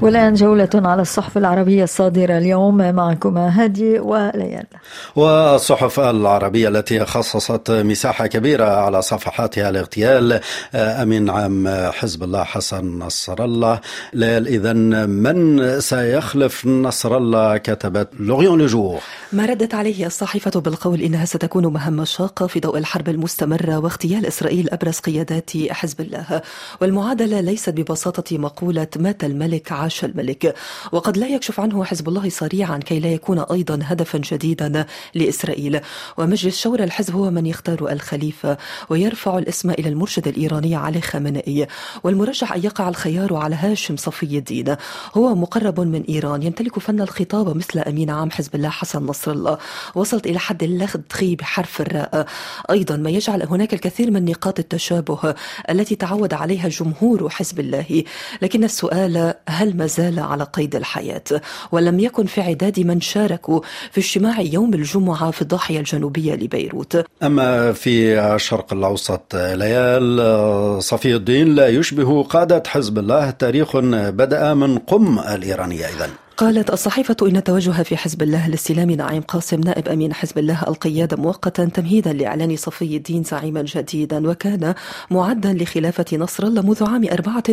والآن جولة على الصحف العربية الصادرة اليوم، معكما هادي وليال. والصحف العربية التي خصصت مساحة كبيرة على صفحاتها لاغتيال أمين عام حزب الله حسن نصر الله. إذن من سيخلف نصر الله؟ كتبت لوريون لجور. ما ردت عليه الصحيفة بالقول إنها ستكون مهمة شاقة في ضوء الحرب المستمرة واغتيال إسرائيل أبرز قيادات حزب الله، والمعادلة ليست ببساطة مقولة مات الملك عاش الملك، وقد لا يكشف عنه حزب الله صريعا كي لا يكون أيضا هدفا جديدا لإسرائيل. ومجلس شورى الحزب هو من يختار الخليفة ويرفع الاسم إلى المرشد الإيراني علي خامنئي، والمرجح أن يقع الخيار على هاشم صفي الدين، هو مقرب من إيران يمتلك فن الخطابة مثل أمين عام حزب الله حسن نصر الله، وصلت إلى حد اللغط بحرف الراء، أيضا ما يجعل هناك الكثير من نقاط التشابه التي تعود عليها جمهور حزب الله. لكن السؤال هل ما زال على قيد الحياة؟ ولم يكن في عداد من شاركوا في اجتماع يوم الجمعة في الضاحية الجنوبية لبيروت. أما في الشرق الأوسط ليال، صفي الدين لا يشبه قادة حزب الله، تاريخ بدأ من قم الإيرانية. إذن قالت الصحيفة إن توجه في حزب الله لاستلام نعيم قاسم نائب أمين حزب الله القيادة مؤقتا تمهيدا لإعلان صفي الدين زعيما جديدا، وكان معدا لخلافة نصر الله منذ عام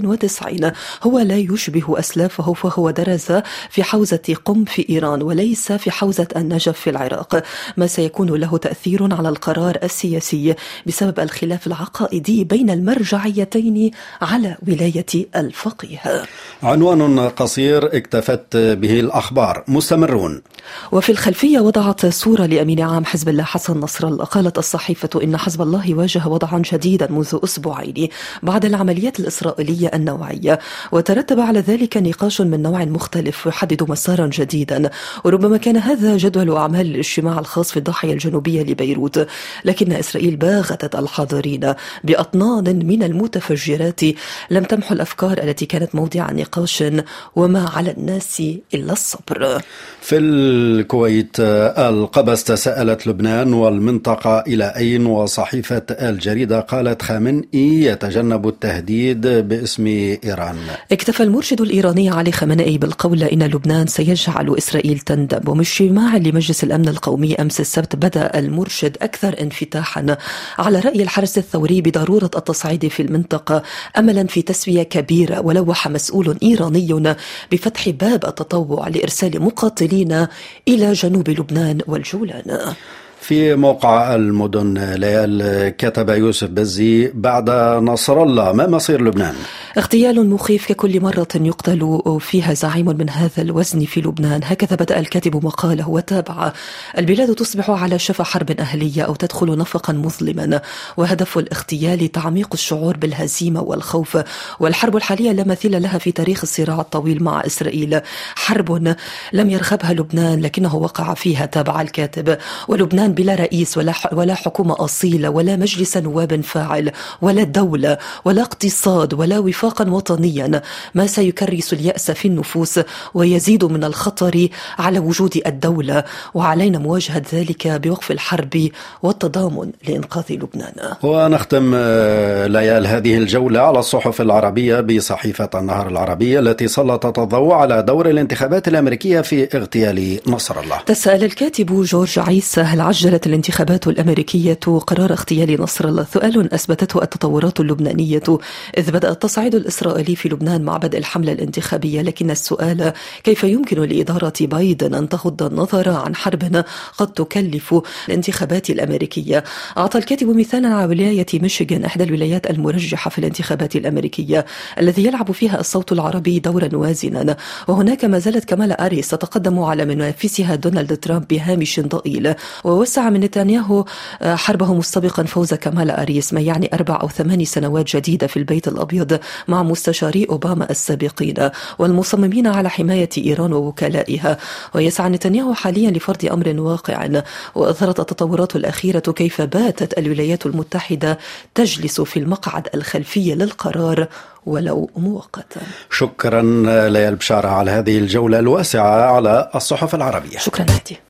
94. هو لا يشبه أسلافه، فهو درس في حوزة قم في إيران وليس في حوزة النجف في العراق، ما سيكون له تأثير على القرار السياسي بسبب الخلاف العقائدي بين المرجعيتين على ولاية الفقيه. عنوان قصير اكتفت به الأخبار: مستمرون. وفي الخلفية وضعت صورة لأمين عام حزب الله حسن نصر الله. قالت الصحيفة إن حزب الله واجه وضعا جديدا منذ أسبوعين بعد العمليات الإسرائيلية النوعية، وترتب على ذلك نقاش من نوع مختلف يحدد مسارا جديدا، وربما كان هذا جدول أعمال الاجتماع الخاص في الضاحية الجنوبية لبيروت. لكن إسرائيل باغتت الحاضرين بأطنان من المتفجرات لم تمحو الأفكار التي كانت موضع نقاش، وما على الناس إلا الصبر. في الكويت، القبس تساءلت لبنان والمنطقة إلى أين، وصحيفة الجريدة قالت خامنئي يتجنب التهديد باسم إيران. اكتفى المرشد الإيراني علي خامنئي بالقول إن لبنان سيجعل إسرائيل تندم. ومن اجتماع لمجلس الأمن القومي أمس السبت بدأ المرشد أكثر انفتاحا على رأي الحرس الثوري بضرورة التصعيد في المنطقة أملا في تسوية كبيرة، ولوح مسؤول إيراني بفتح باب التطوع لإرسال مقاتلين إلى جنوب لبنان والجولان. في موقع المدن ليال، كتب يوسف بزي: بعد نصر الله ما مصير لبنان؟ اغتيال مخيف ككل مرة يقتل فيها زعيم من هذا الوزن في لبنان. هكذا بدأ الكاتب مقاله وتابع: البلاد تصبح على شفا حرب أهلية أو تدخل نفقا مظلما، وهدف الاغتيال تعميق الشعور بالهزيمة والخوف، والحرب الحالية لا مثيل لها في تاريخ الصراع الطويل مع إسرائيل، حرب لم يرغبها لبنان لكنه وقع فيها، تابع الكاتب. ولبنان بلا رئيس ولا حكومة أصيلة ولا مجلس نواب فاعل ولا دولة ولا اقتصاد ولا وفاقا وطنيا، ما سيكرس اليأس في النفوس ويزيد من الخطر على وجود الدولة، وعلينا مواجهة ذلك بوقف الحرب والتضامن لإنقاذ لبنان. ونختم ليال هذه الجولة على الصحف العربية بصحيفة النهار العربية التي سلطت الضوء على دور الانتخابات الأمريكية في اغتيال نصر الله. تساءل الكاتب جورج عيسى: هل عجلت الانتخابات الأمريكية قرار اغتيال نصر الله؟ سؤال أثبتته التطورات اللبنانية إذ بدأ التصعيد الإسرائيلي في لبنان مع بدء الحملة الانتخابية، لكن السؤال كيف يمكن لإدارة بايدن أن تغض النظر عن حرب قد تكلف الانتخابات الأمريكية؟ أعطى الكاتب مثالا على ولاية ميشيغان، إحدى الولايات المرجحة في الانتخابات الأمريكية الذي يلعب فيها الصوت العربي دورا وازنا، وهناك ما زالت كمالا هاريس تتقدم على منافسها دونالد ترامب بهامش ضئيل، ووسع من نتنياهو حربه مسبقا فوز كمالا هاريس، ما يعني 4 أو 8 سنوات جديدة في البيت الأبيض مع مستشاري أوباما السابقين والمصممين على حماية إيران ووكلائها. ويسعى نتنياهو حاليا لفرض أمر واقع، وأظهرت التطورات الأخيرة كيف باتت الولايات المتحدة تجلس في المقعد الخلفي للقرار ولو مؤقتا. شكرا ليال بشارة على هذه الجولة الواسعة على الصحف العربية. شكرا هادي.